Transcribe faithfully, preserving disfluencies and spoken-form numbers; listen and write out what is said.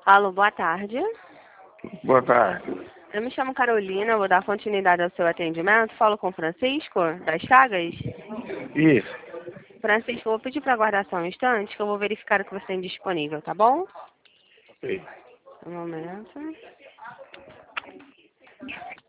Alô, boa tarde. Boa tarde. Eu me chamo Carolina, vou dar continuidade ao seu atendimento. Falo com o Francisco, das Chagas. Isso. Francisco, eu vou pedir para aguardar só um instante, que eu vou verificar o que você tem disponível, tá bom? Ok. Um momento.